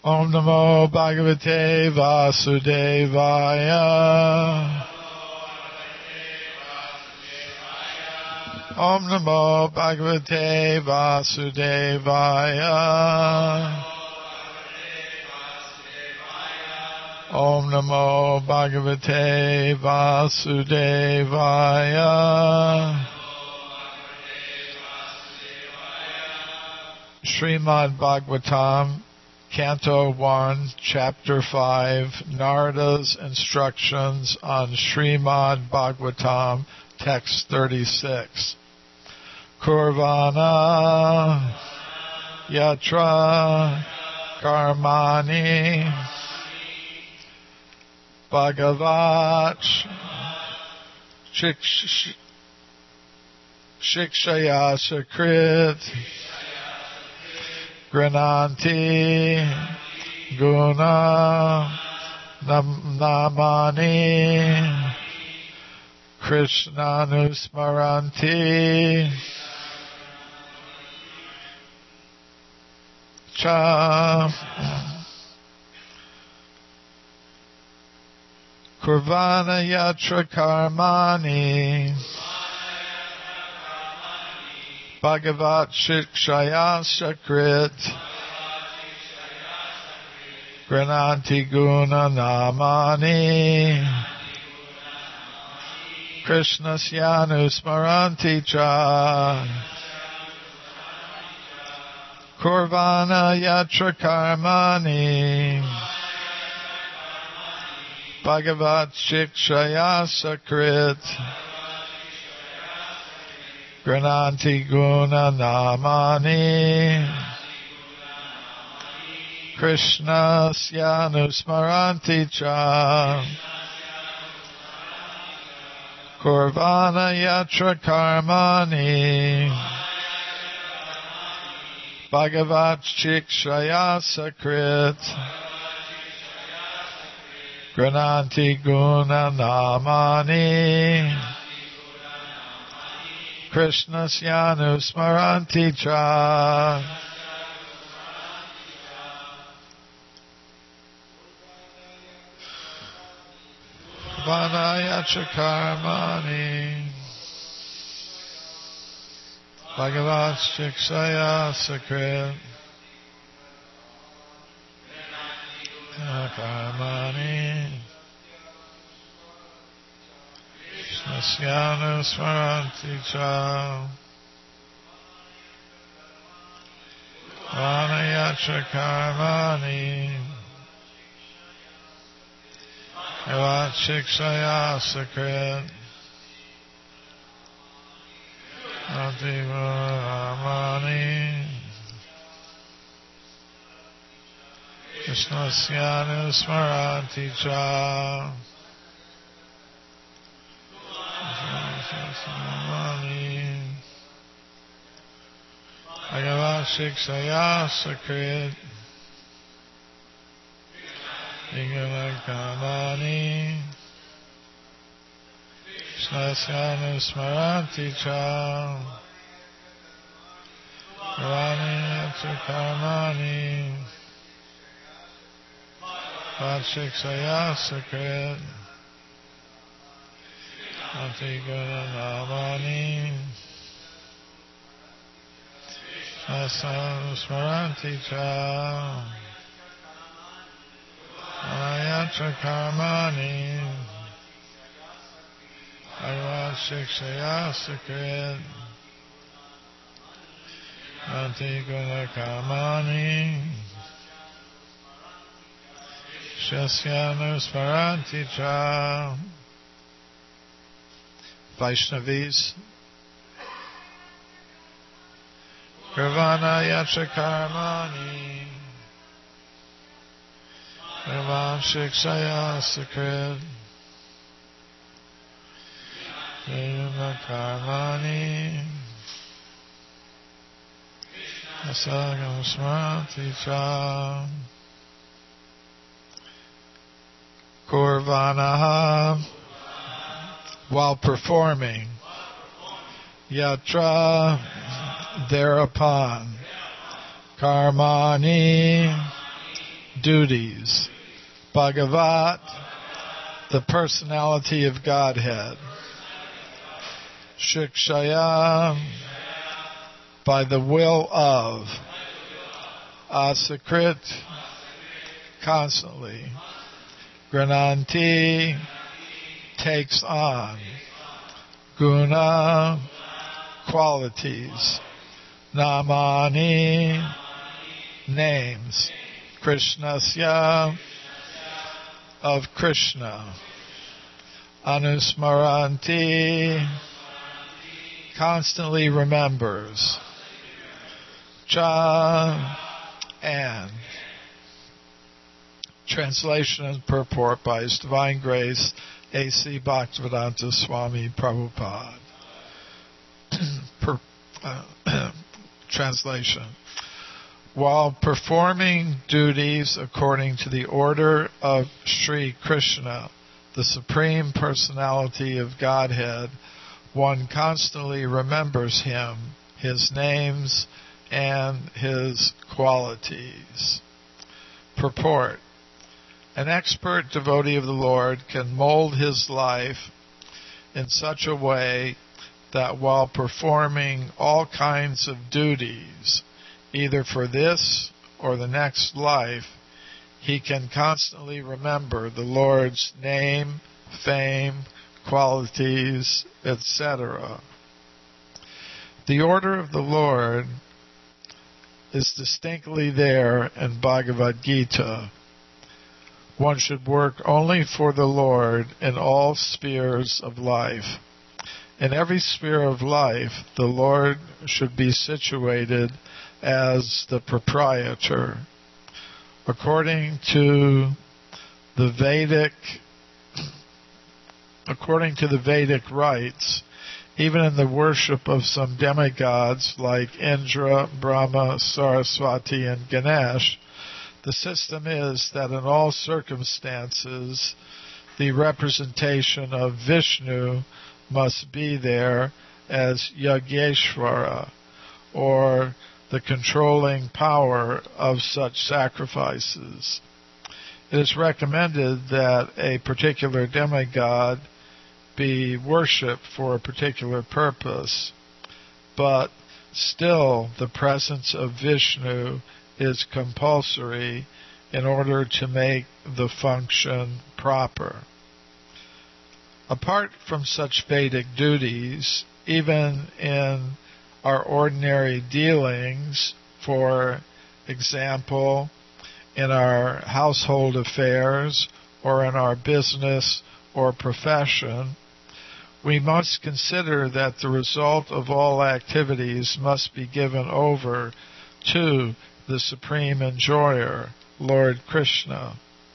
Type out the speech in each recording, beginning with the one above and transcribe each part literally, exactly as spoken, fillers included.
Om Namo Bhagavate Vasudevaya. Om Namo Bhagavate Vasudevaya. Om Namo Bhagavate Vasudevaya. Srimad Bhagavatam, Canto one, Chapter five, Narada's Instructions on Srimad Bhagavatam, Text thirty-six. Kurvana Yatra Karmani Bhagavat Shikshaya Sakrit Grananti Guna Namani Krishna Nusmaranti Cha Kurvana Yatra Karmani Bhagavat Shikshaya Sakrit Grananti Guna Namani Krishna Syanu Smaranti Cha Kurvana Yatra Karmani Bhagavat Shikshaya Sakrit Grananti Guna Namani Krishna Syanu Smaranti Cha Kurvana Yatra Karmani Bhagavat Shikshaya Sakrit Grananti Guna Namani Krishna Syanu Smaranti Cha Kurvana Yatra Karmani Bhagavat Shikshaya Sakrit Karmani Krishna Syanu Smaranti Cha Kurvana Yatra Karmani Bhagavat Shikshaya Sakrit Ramani Krishna Syanu Smaranti Cha Bhagavat Shikshaya Sakrit Kamani Krishna Syanu Smaranti Cha Kurvana Yatra Karmani Bhagavat Shikshaya Sakrit Grananti Guna Namani Krishna Syanu Smaranti Cha Yatra Karmani Bhagavat Shikshaya Sakrit Grananti Guna Kamani Shasyanu Smaranti Cha. Vaishnavis. Kurvana Yatra Karmani Bhagavat Shikshaya Sakrit Guna Karmani Asagam Smarti Cha. Kurvanaha, while performing, yatra, thereupon, karmani, duties. Bhagavat, the personality of Godhead. Shikshaya, by the will of. Asakrit, constantly. Grananti, takes on. Guna, qualities. Namani, names. Krishnasya, of Krishna. Anusmaranti, constantly remembers. Cha, and. Translation and purport by His Divine Grace A C Bhaktivedanta Swami Prabhupada. per, uh, translation. While performing duties according to the order of Sri Krishna, the Supreme Personality of Godhead, one constantly remembers Him, His names, and His qualities. Purport. An expert devotee of the Lord can mold his life in such a way that while performing all kinds of duties, either for this or the next life, he can constantly remember the Lord's name, fame, qualities, et cetera. The order of the Lord is distinctly there in Bhagavad Gita. One should work only for the Lord in all spheres of life. In every sphere of life, the Lord should be situated as the proprietor. According to the Vedic, according to the Vedic rites, even in the worship of some demigods like Indra, Brahma, Saraswati, and Ganesh, the system is that in all circumstances, the representation of Vishnu must be there as Yageshvara, or the controlling power of such sacrifices. It is recommended that a particular demigod be worshipped for a particular purpose, but still the presence of Vishnu is compulsory in order to make the function proper. Apart from such Vedic duties, even in our ordinary dealings, for example, in our household affairs or in our business or profession, we must consider that the result of all activities must be given over to the Supreme Enjoyer, Lord Krishna.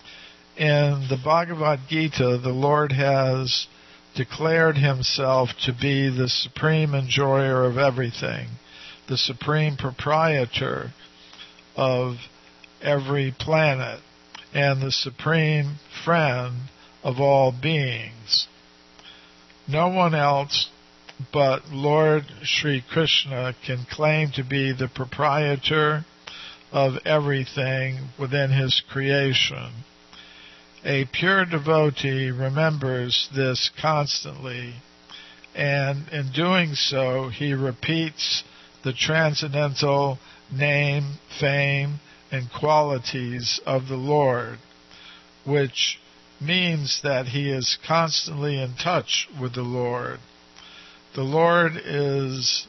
In the Bhagavad Gita, the Lord has declared Himself to be the Supreme Enjoyer of everything, the Supreme Proprietor of every planet, and the Supreme Friend of all beings. No one else but Lord Sri Krishna can claim to be the proprietor of everything within His creation. A pure devotee remembers this constantly, and in doing so, he repeats the transcendental name, fame, and qualities of the Lord, which means that he is constantly in touch with the Lord. The Lord is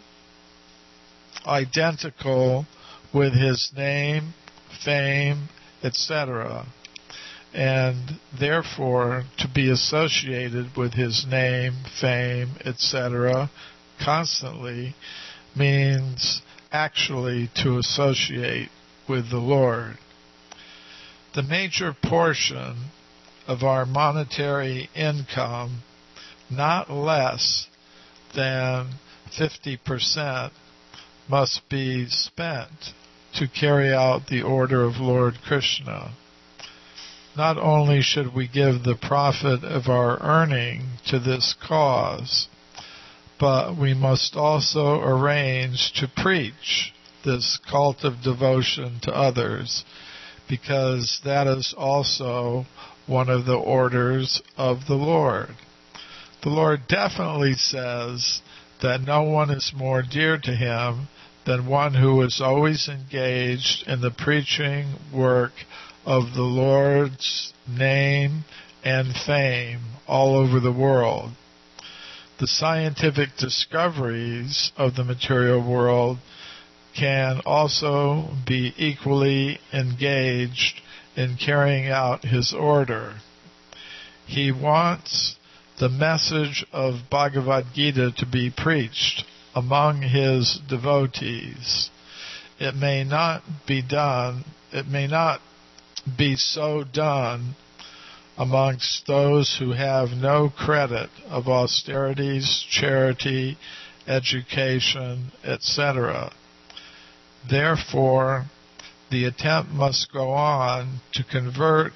identical with His name, fame, et cetera, and therefore to be associated with His name, fame, et cetera constantly means actually to associate with the Lord. The major portion of our monetary income, not less than fifty percent, must be spent to carry out the order of Lord Krishna. Not only should we give the profit of our earning to this cause, but we must also arrange to preach this cult of devotion to others, because that is also one of the orders of the Lord. The Lord definitely says that no one is more dear to him than one who is always engaged in the preaching work of the Lord's name and fame all over the world. The scientific discoveries of the material world can also be equally engaged in carrying out his order. He wants the message of Bhagavad Gita to be preached among his devotees. It may not be done, it may not be so done amongst those who have no credit of austerities, charity, education, et cetera. Therefore, the attempt must go on to convert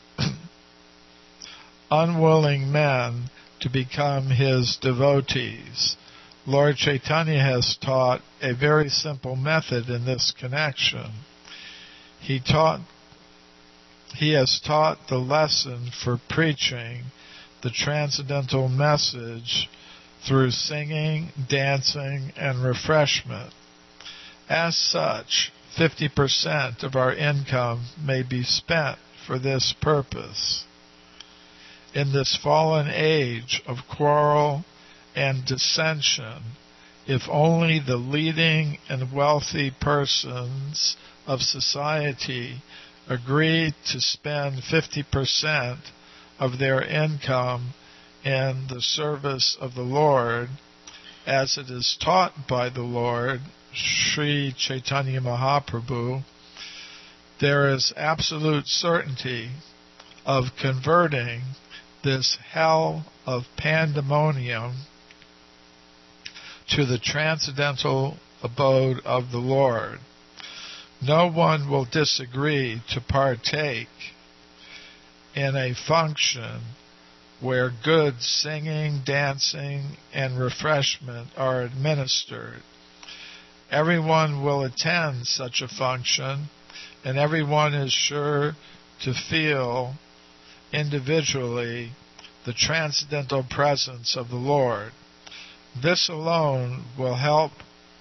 unwilling men to become his devotees. Lord Chaitanya has taught a very simple method in this connection. He taught He has taught the lesson for preaching the transcendental message through singing, dancing, and refreshment. As such, fifty percent of our income may be spent for this purpose. In this fallen age of quarrel and dissension, if only the leading and wealthy persons of society agree to spend fifty percent of their income in the service of the Lord, as it is taught by the Lord, Sri Chaitanya Mahaprabhu, there is absolute certainty of converting this hell of pandemonium to the transcendental abode of the Lord. No one will disagree to partake in a function where good singing, dancing, and refreshment are administered. Everyone will attend such a function, and everyone is sure to feel individually the transcendental presence of the Lord. This alone will help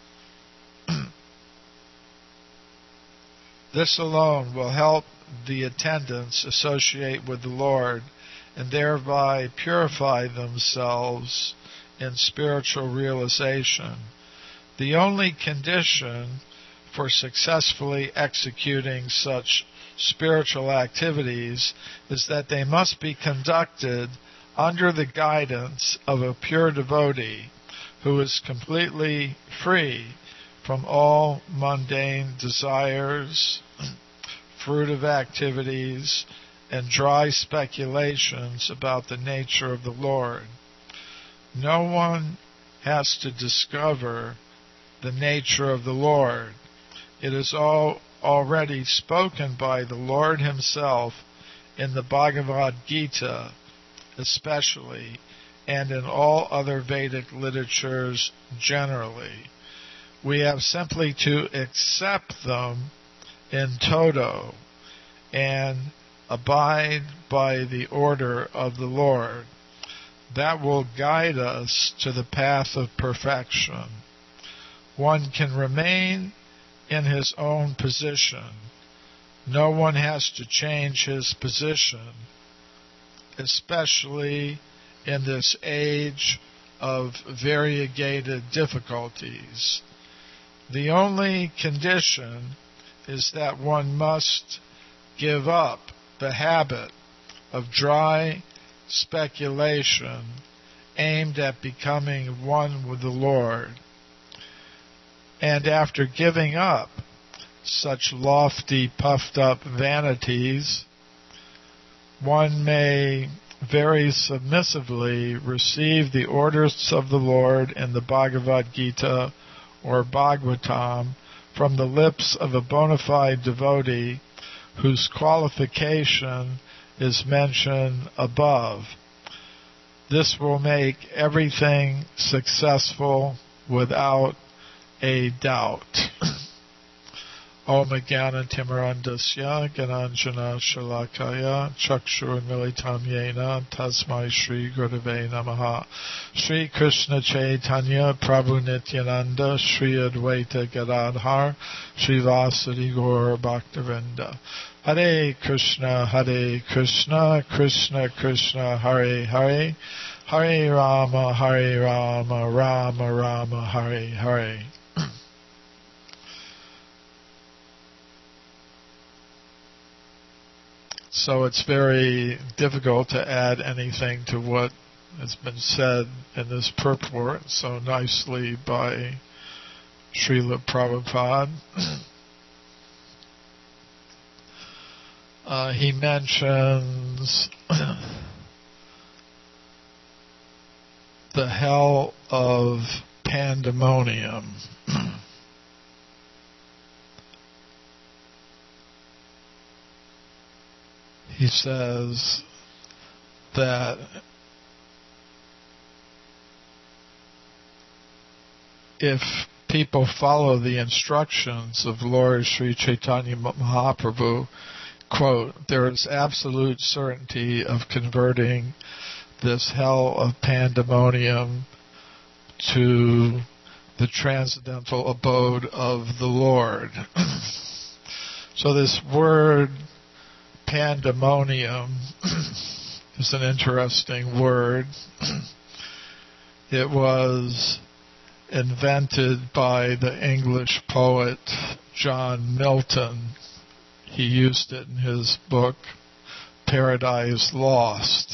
This alone will help the attendants associate with the Lord and thereby purify themselves in spiritual realization. The only condition for successfully executing such spiritual activities is that they must be conducted under the guidance of a pure devotee who is completely free from all mundane desires, fruitive activities, and dry speculations about the nature of the Lord. No one has to discover the nature of the Lord. It is all already spoken by the Lord himself in the Bhagavad Gita especially, and in all other Vedic literatures generally. We have simply to accept them in toto and abide by the order of the Lord. That will guide us to the path of perfection. One can remain in his own position. No one has to change his position, especially in this age of variegated difficulties. The only condition is that one must give up the habit of dry speculation aimed at becoming one with the Lord. And after giving up such lofty, puffed-up vanities, one may very submissively receive the orders of the Lord in the Bhagavad Gita or Bhagavatam from the lips of a bona fide devotee whose qualification is mentioned above. This will make everything successful without a doubt. Om Jnana Timarandasya Gananjana Shalakaya Chakshur Militam Yena Tasmai Shri Gurave Namaha. Shri Krishna Chaitanya Prabhu Nityananda Shri Advaita Gadadhar Shri Vasadi Gaur Bhaktivinoda. Hare Krishna Hare Krishna Krishna Krishna Hare Hare Hare Rama Hare Rama Rama Rama Hare Hare. So it's very difficult to add anything to what has been said in this purport so nicely by Srila Prabhupada. Uh, he mentions the hell of pandemonium. He says that if people follow the instructions of Lord Sri Chaitanya Mahaprabhu, quote, there is absolute certainty of converting this hell of pandemonium to the transcendental abode of the Lord. So this word pandemonium is an interesting word. It was invented by the English poet John Milton. He used it in his book Paradise Lost.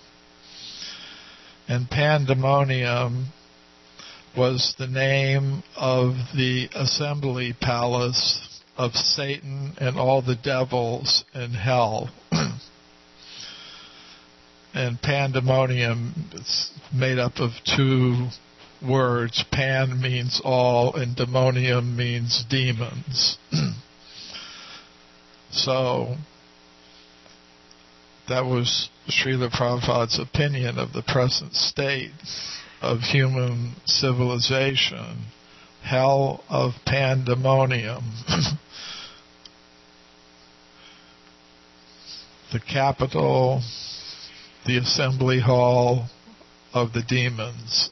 And pandemonium was the name of the assembly palace of Satan and all the devils in hell. And pandemonium is made up of two words. Pan means all and demonium means demons. So that was Srila Prabhupada's opinion of the present state of human civilization. Hell of pandemonium. The capital, the assembly hall of the demons.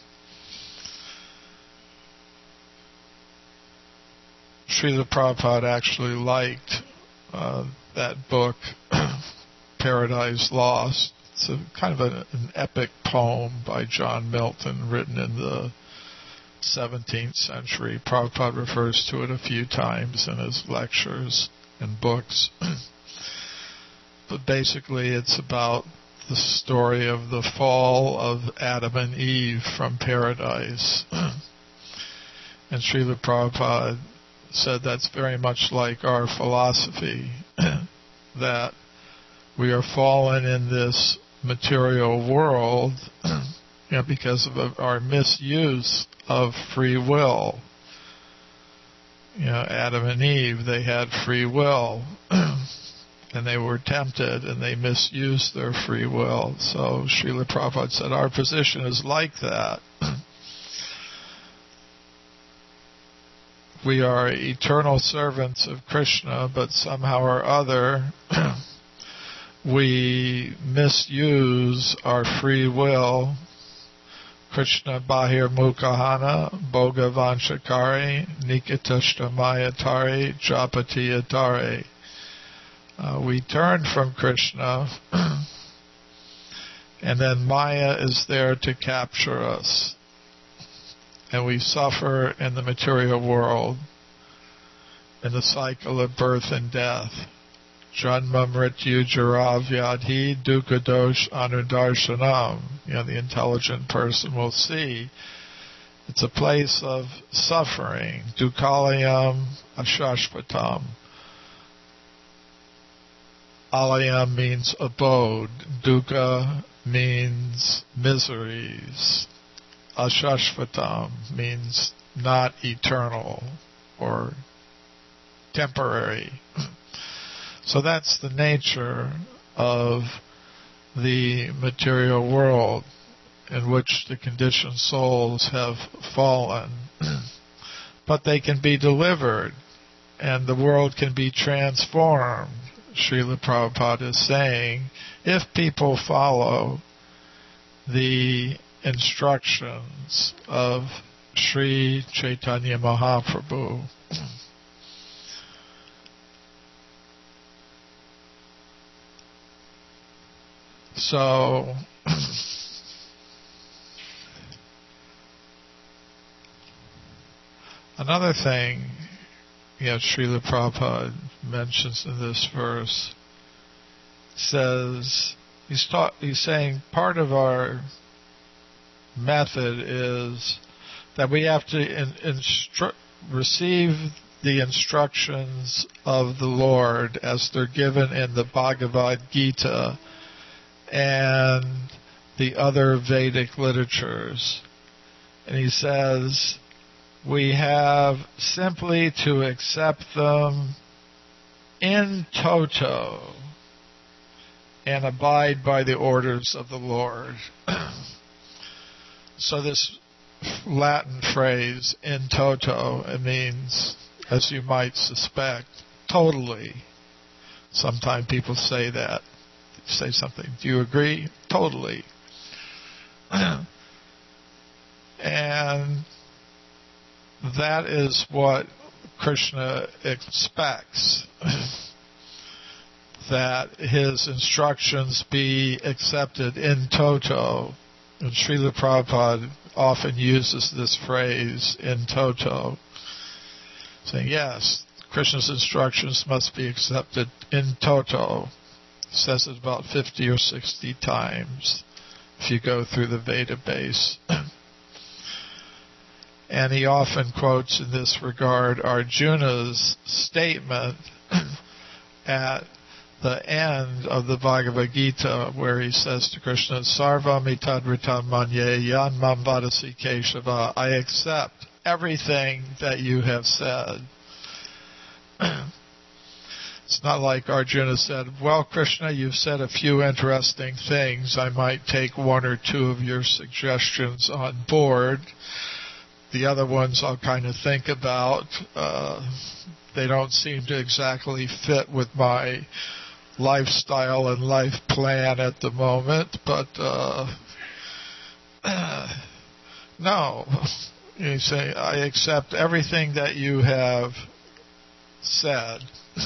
Srila Prabhupada actually liked uh, that book, Paradise Lost. It's a kind of a, an epic poem by John Milton, written in the seventeenth century. Prabhupada refers to it a few times in his lectures and books. But basically it's about the story of the fall of Adam and Eve from paradise. And Srila Prabhupada said that's very much like our philosophy, that we are fallen in this material world you know, because of our misuse of free will. You know, Adam and Eve, they had free will, and they were tempted, and they misused their free will. So Srila Prabhupada said our position is like that. We are eternal servants of Krishna, but somehow or other we misuse our free will. Krishna Bahir Mukahana, Boga Vanchakari, Nikitashtamayatari, Japatiyatari. Uh, we turn from Krishna, and then Maya is there to capture us. And we suffer in the material world, in the cycle of birth and death. Janma Mrityu Jara Vyadhi Dukkha Dosh Anudarshanam. You know, the intelligent person will see it's a place of suffering. Dukkalayam Ashashvatam. Alayam means abode. Dukkha means miseries. Ashashvatam means not eternal or temporary. So that's the nature of the material world in which the conditioned souls have fallen. But they can be delivered. and the world can be transformed, Srila Prabhupada is saying, if people follow the instructions of Sri Chaitanya Mahaprabhu. So, another thing, you know, Srila Prabhupada mentions in this verse, says, he's, taught, he's saying part of our method is that we have to in, instru- receive the instructions of the Lord as they're given in the Bhagavad Gita and the other Vedic literatures. And he says we have simply to accept them in toto and abide by the orders of the Lord. So this Latin phrase, in toto, it means, as you might suspect, totally. Sometimes people say that. Say something. Do you agree? Totally. And that is what Krishna expects. That his instructions be accepted in toto. And Srila Prabhupada often uses this phrase, in toto, saying, yes, Krishna's instructions must be accepted in toto. Says it about fifty or sixty times if you go through the Veda base. And he often quotes in this regard Arjuna's statement at the end of the Bhagavad Gita, where he says to Krishna, Sarvam itadritam manye yan mam vadasi Keshava, I accept everything that you have said. It's not like Arjuna said, well, Krishna, you've said a few interesting things. I might take one or two of your suggestions on board. The other ones I'll kind of think about. Uh, they don't seem to exactly fit with my lifestyle and life plan at the moment, but uh, no. You say, I accept everything that you have said.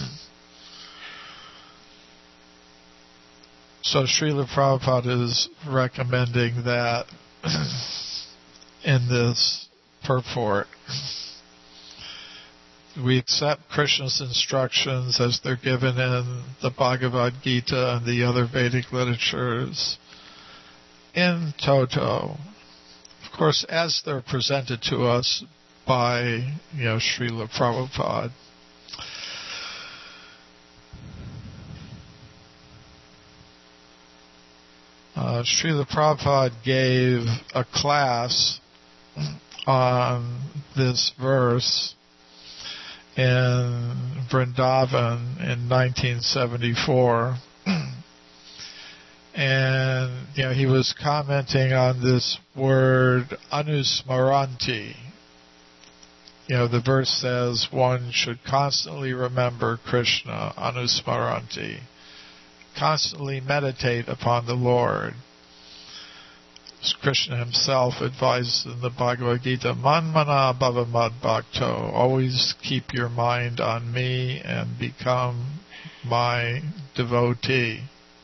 So Srila Prabhupada is recommending that in this purport. We accept Krishna's instructions as they're given in the Bhagavad Gita and the other Vedic literatures in toto. Of course, as they're presented to us by, you know, Srila Prabhupada. Uh, Srila Prabhupada gave a class on this verse in Vrindavan in nineteen seventy-four. And, you know, he was commenting on this word anusmaranti. You know, the verse says one should constantly remember Krishna, anusmaranti. Constantly meditate upon the Lord. As Krishna himself advises in the Bhagavad Gita, Manmana bhava mad bhakto, always keep your mind on me and become my devotee.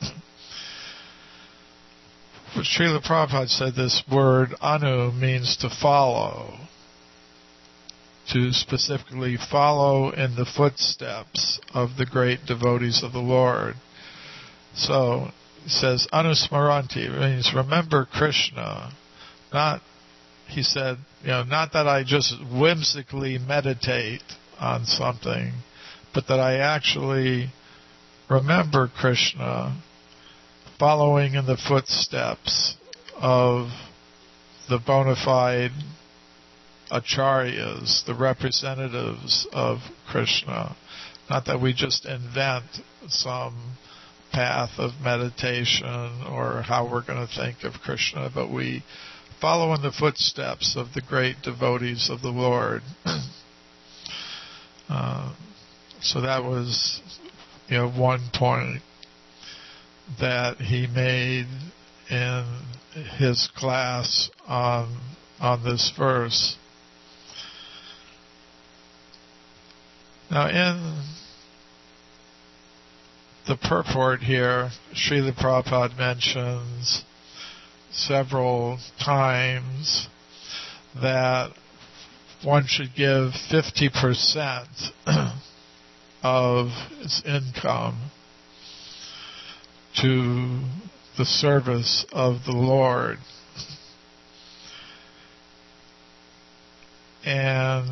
But Srila Prabhupada said this word anu means to follow, to specifically follow in the footsteps of the great devotees of the Lord. So he says anusmaranti means remember Krishna. Not, he said, you know, not that I just whimsically meditate on something, but that I actually remember Krishna, following in the footsteps of the bona fide acharyas, the representatives of Krishna. Not that we just invent some path of meditation or how we're going to think of Krishna, but we follow in the footsteps of the great devotees of the Lord. uh, So that was, you know, one point that he made in his class on on this verse. Now, in the purport here, Srila Prabhupada mentions several times that one should give fifty percent of his income to the service of the Lord. And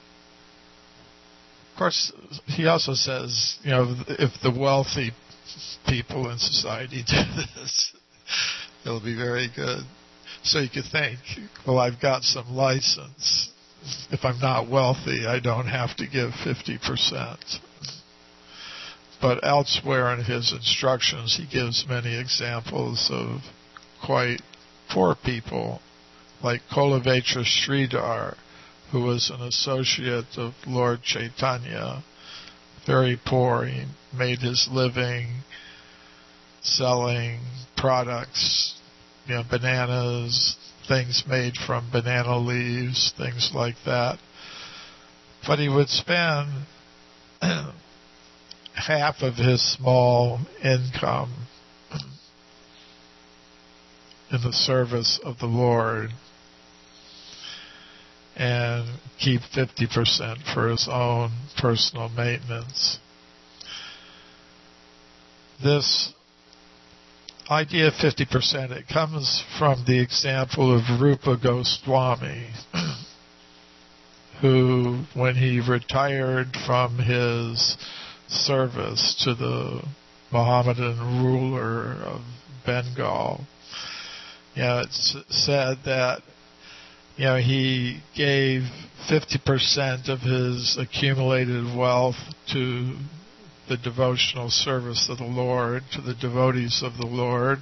of course, he also says, you know, if the wealthy people in society do this, it'll be very good. So you could think, well, I've got some license. If I'm not wealthy, I don't have to give fifty percent. But elsewhere in his instructions, he gives many examples of quite poor people, like Kolavetra Sridhar, who was an associate of Lord Chaitanya, very poor. He made his living selling products, you know, bananas, things made from banana leaves, things like that. But he would spend half of his small income in the service of the Lord and keep fifty percent for his own personal maintenance. This idea of fifty percent, it comes from the example of Rupa Goswami, who, when he retired from his service to the Mohammedan ruler of Bengal, you know, it's said that, you know, he gave fifty percent of his accumulated wealth to the devotional service of the Lord, to the devotees of the Lord,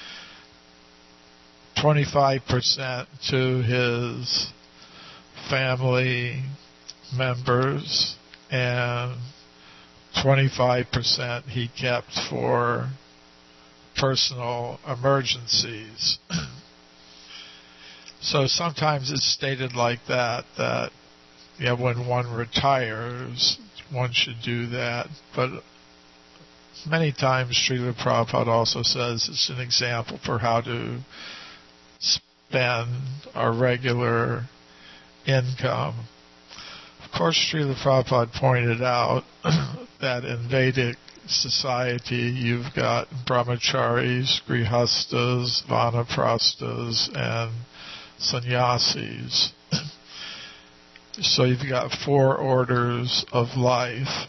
twenty-five percent to his family members, and twenty-five percent he kept for personal emergencies. So sometimes it's stated like that, that, you know, when one retires, one should do that. But many times Srila Prabhupada also says it's an example for how to spend our regular income. Of course, Srila Prabhupada pointed out that in Vedic society you've got brahmacharis, grihastas, vanaprasthas, and sannyasis. So you've got four orders of life,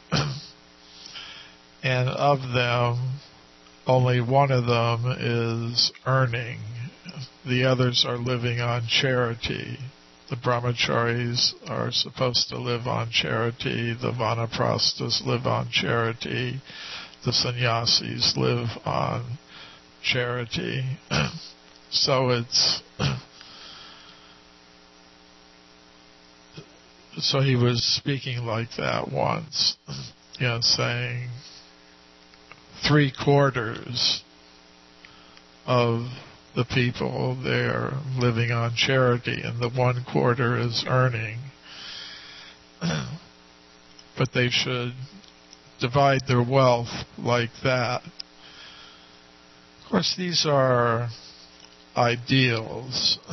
and of them, only one of them is earning. The others are living on charity. The brahmacharis are supposed to live on charity. The vanaprasthas live on charity. The sannyasis live on charity. So it's... So he was speaking like that once, you know, saying three quarters of the people there living on charity, and the one quarter is earning. But they should divide their wealth like that. Of course, these are ideals.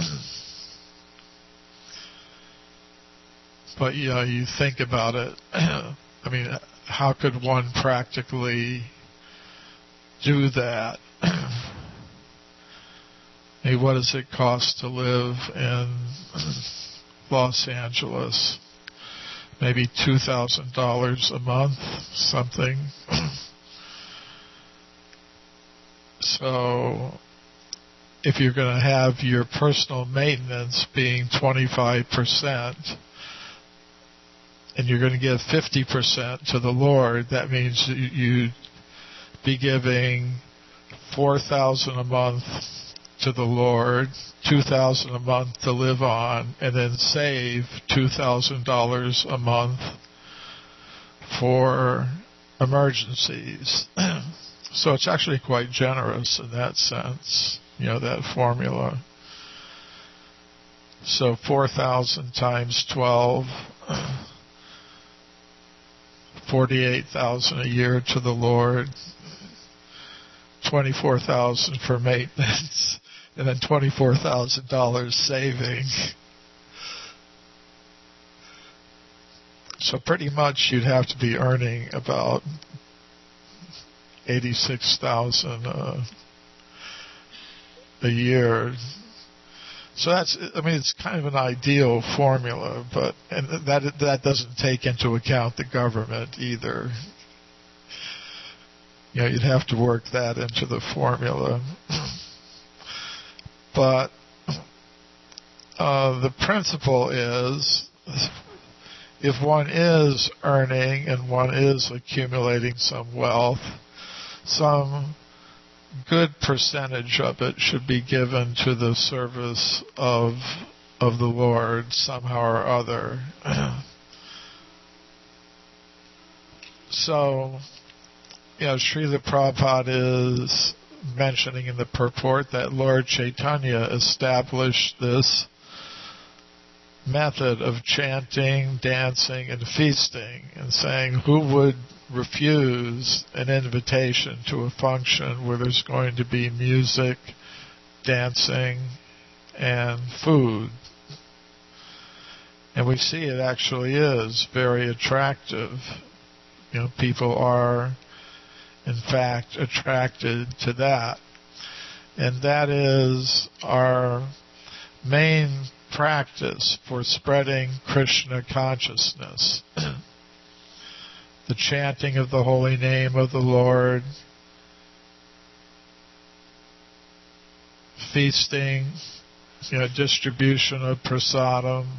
But, you know, you think about it, I mean, how could one practically do that? I mean, what does it cost to live in Los Angeles? Maybe two thousand dollars a month, something. So, if you're going to have your personal maintenance being twenty-five percent, and you're going to give fifty percent to the Lord, that means you'd be giving four thousand dollars a month to the Lord, two thousand dollars a month to live on, and then save two thousand dollars a month for emergencies. So it's actually quite generous in that sense, you know, that formula. So four thousand times twelve, forty-eight thousand a year to the Lord, twenty-four thousand for maintenance, and then twenty-four thousand dollars saving. So pretty much you'd have to be earning about eighty-six thousand dollars uh, a year. So that's, I mean, it's kind of an ideal formula, but and that that doesn't take into account the government either. You know, you'd have to work that into the formula. But uh, the principle is, if one is earning and one is accumulating some wealth, some good percentage of it should be given to the service of of the Lord somehow or other. So, you know, Srila Prabhupada is mentioning in the purport that Lord Chaitanya established this method of chanting, dancing, and feasting, and saying, who would refuse an invitation to a function where there's going to be music, dancing, and food? And we see it actually is very attractive. You know, people are, in fact, attracted to that. And that is our main practice for spreading Krishna consciousness. The chanting of the holy name of the Lord, feasting, you know, distribution of prasadam.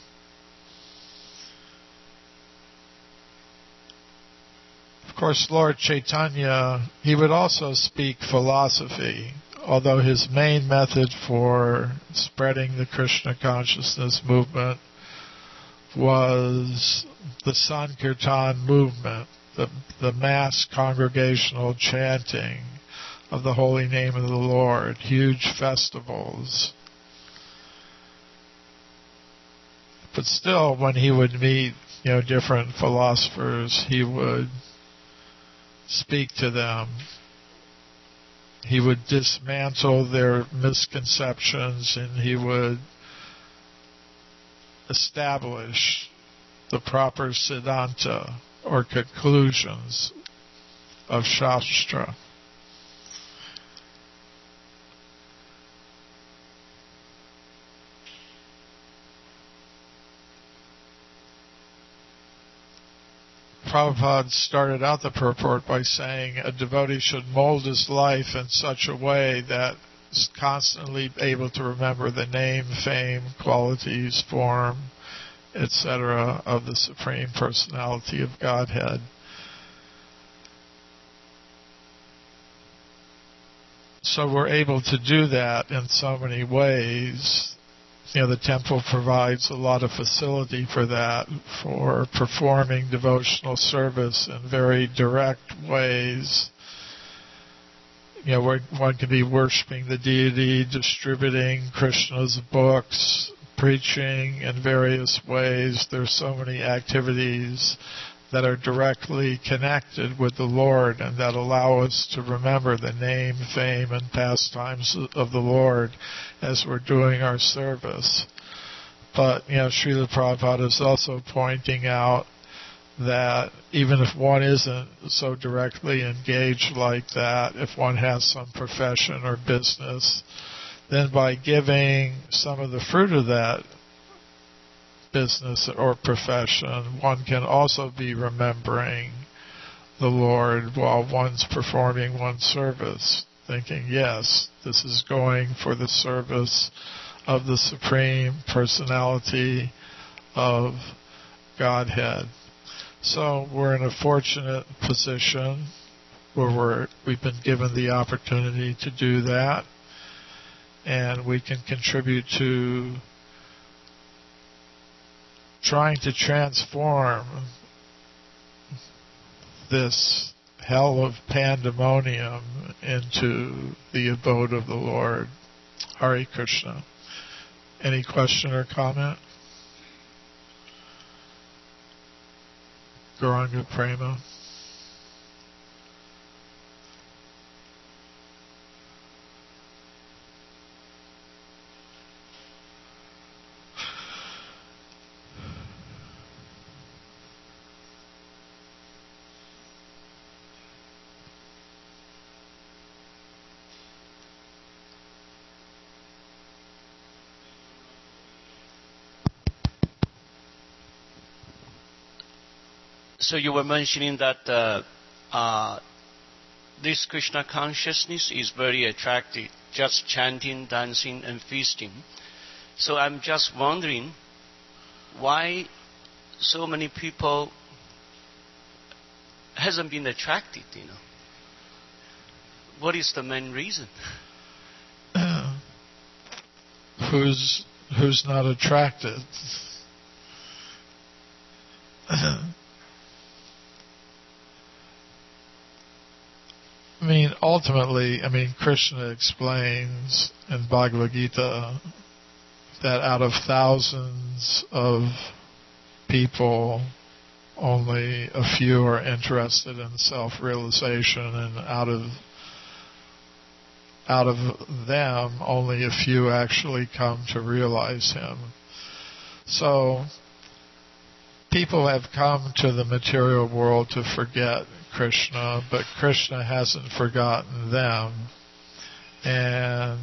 Of course, Lord Chaitanya, he would also speak philosophy, although his main method for spreading the Krishna consciousness movement was the Sankirtan movement, the, the mass congregational chanting of the holy name of the Lord, huge festivals. But still, when he would meet, you know, different philosophers, he would speak to them. He would dismantle their misconceptions, and he would establish the proper siddhanta, or conclusions, of Shastra. Prabhupada started out the purport by saying a devotee should mold his life in such a way that is constantly able to remember the name, fame, qualities, form, et cetera of the Supreme Personality of Godhead. So we're able to do that in so many ways. You know, the temple provides a lot of facility for that, for performing devotional service in very direct ways. You know, where one can be worshiping the deity, distributing Krishna's books, preaching in various ways. There's so many activities that are directly connected with the Lord and that allow us to remember the name, fame, and pastimes of the Lord as we're doing our service. But, you know, Srila Prabhupada is also pointing out that even if one isn't so directly engaged like that, if one has some profession or business, then by giving some of the fruit of that business or profession, one can also be remembering the Lord while one's performing one's service, thinking, yes, this is going for the service of the Supreme Personality of Godhead. So we're in a fortunate position where we're, we've been given the opportunity to do that, and we can contribute to trying to transform this hell of pandemonium into the abode of the Lord. Hare Krishna. Any question or comment? Gauranga Prema. So you were mentioning that uh, uh, this Krishna consciousness is very attractive, just chanting, dancing, and feasting. So I'm just wondering why so many people hasn't been attracted, you know. What is the main reason? Uh, who's who's not attracted? I mean, ultimately, I mean, Krishna explains in Bhagavad Gita that out of thousands of people, only a few are interested in self-realization, and out of out of them, only a few actually come to realize Him. So, people have come to the material world to forget Krishna, but Krishna hasn't forgotten them. And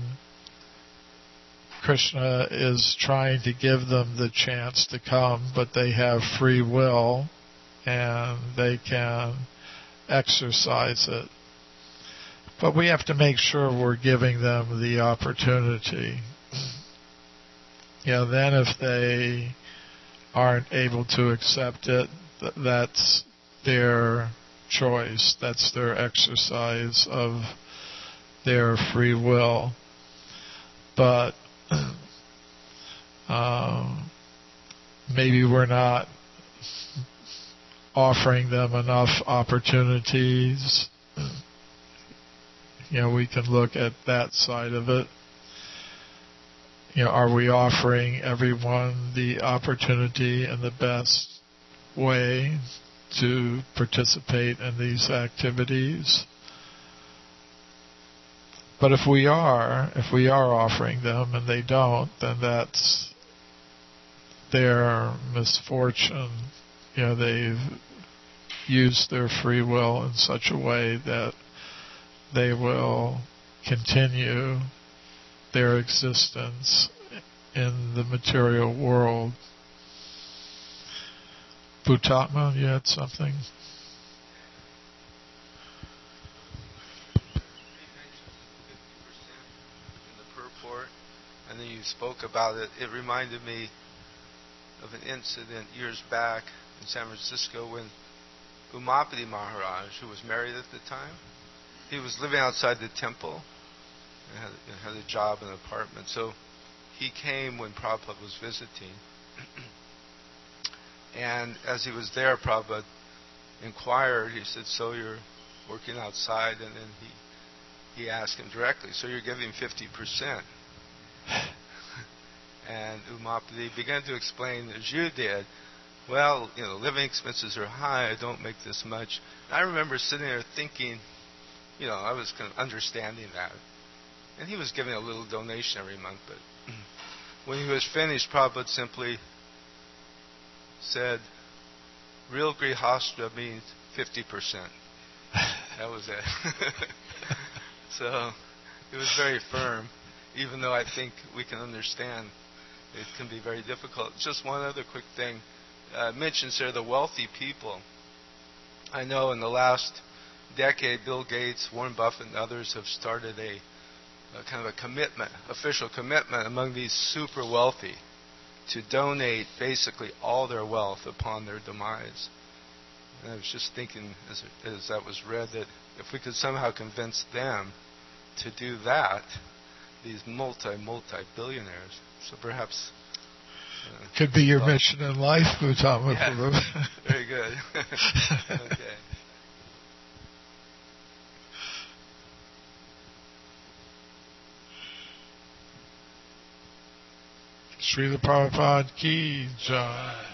Krishna is trying to give them the chance to come, but they have free will and they can exercise it. But we have to make sure we're giving them the opportunity. You know, then if they aren't able to accept it, that's their choice. That's their exercise of their free will. But um, maybe we're not offering them enough opportunities. You know, we can look at that side of it. You know, are we offering everyone the opportunity in the best way to participate in these activities? But if we are, if we are offering them and they don't, then that's their misfortune. You know, they've used their free will in such a way that they will continue their existence in the material world. Bhutatma, you had something? In the purport, and then you spoke about it. It reminded me of an incident years back in San Francisco when Umapati Maharaj, who was married at the time, he was living outside the temple and had, and had a job and an apartment. So he came when Prabhupada was visiting. And as he was there, Prabhupada inquired, he said, so you're working outside? And then he, he asked him directly, so you're giving fifty percent? And Umapati began to explain, as you did, well, you know, living expenses are high, I don't make this much. And I remember sitting there thinking, you know, I was kind of understanding that. And he was giving a little donation every month, but when he was finished, Prabhupada simply said, real grihastra means fifty percent. That was it. So it was very firm, even though I think we can understand it can be very difficult. Just one other quick thing. Uh, mentions there the wealthy people. I know in the last decade, Bill Gates, Warren Buffett, and others have started a, a kind of a commitment, official commitment among these super wealthy to donate basically all their wealth upon their demise. And I was just thinking, as, as that was read, that if we could somehow convince them to do that, these multi, multi-billionaires, so perhaps... Uh, Could be your well, mission in life, Bhutatma. Yeah. Very good. Okay. Srila Prabhupada ki jai.